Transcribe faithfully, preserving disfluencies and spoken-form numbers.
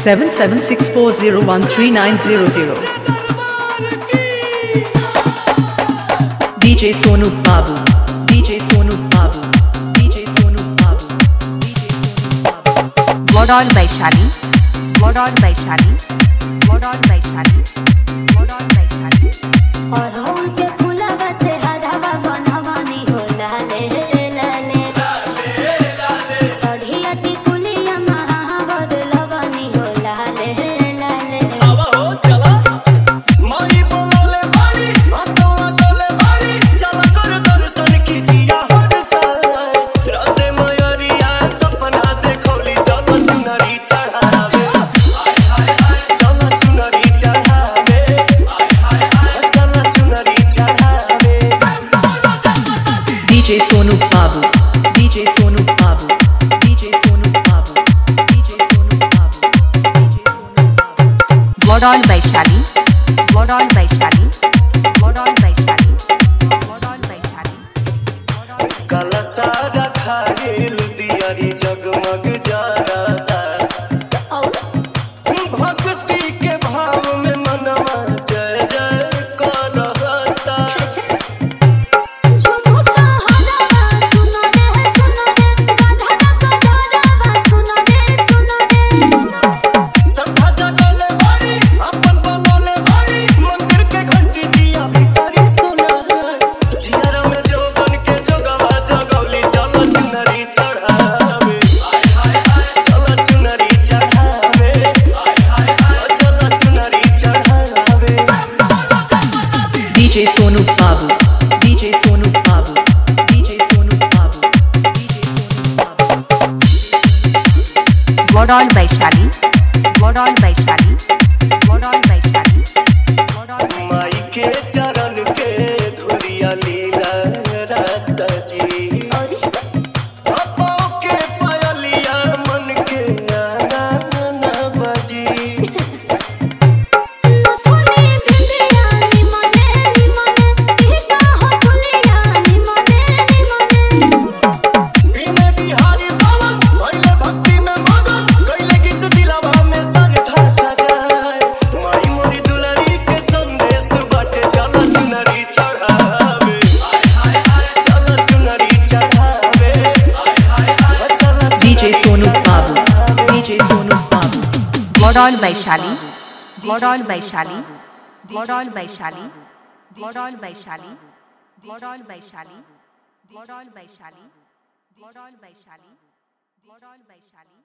seven seven six four zero one three nine zero zero. D J Sonu Babu, D J Sonu Babu, D J Sonu Babu, D J Sonu Babu. Modern Vaishali, Modern Vaishali, Modern Vaishali, Modern Vaishali. और उनके फुलवा से हरवा बनवानी हो लाले लाले लाले सढ़िया टिकुलिया महावर लवनी हो लाले लाले आवा हो चला माई बोले बाड़ी मसवा तोले बाड़ी चला कर दर्शन कीजिया हर साल राते मयरिया सपना देखौली चलो चुनरी चढ़ावे हाय हाय हाय चलो चुनरी चढ़ावे हाय हाय हाय चलो चुनरी चढ़ावे D J Sonu Babu, D J Sonu Babu, D J Sonu Babu, D J Sonu Babu, D J Sonu Babu. Modern Vaishali, Modern Vaishali, Modern Vaishali, Modern Vaishali, Modern Vaishali. काला सारा खागिल दियारी जगमग जाता भक्ति के भाव में मनवा जय जय करता झुमुका हरवा सुनो रे सुनो रे गाधा का डरवा सुनो रे सुनो रे संधा जगले बाड़ी अपन बनोले बाड़ी मंदिर के घंटी जिया भितरी सुना जियारा में जोगन के जोगवा जगौली चलो चुनरी चढ़ावे हाय हाय हाय चलो चुनरी चढ़ावे हाय हाय हाय चलो चुनरी चढ़ावे D J Sonu Babu, D J Sonu Babu, D J Sonu Babu, D J Sonu Babu. Modern Vaishali, Modern Vaishali, Modern Vaishali, Modern Vaishali. माई के चरण के धुरिया लीला रस जी अरे पाँव के पायलिया मन के आंगन बजी नथुनी भिंडिया निमने निमने टीका हसुलिया निमने निमने बिने बिहारी बावन भइले भक्ति में मगन गइले गीत दिलवा में सरधा सजाए माई मोरी दुलारी के संदेश बाटे चलो चुनरी चढ़ावे हाय हाय हाय चलो चुनरी चढ़ावे हाय हाय हाय चलो D J Sonu Babu, D J Sonu Babu. Modern Vaishali, Modern Vaishali, Modern Vaishali, Modern Vaishali, Modern Vaishali, Modern Vaishali, Modern Vaishali, Modern Vaishali.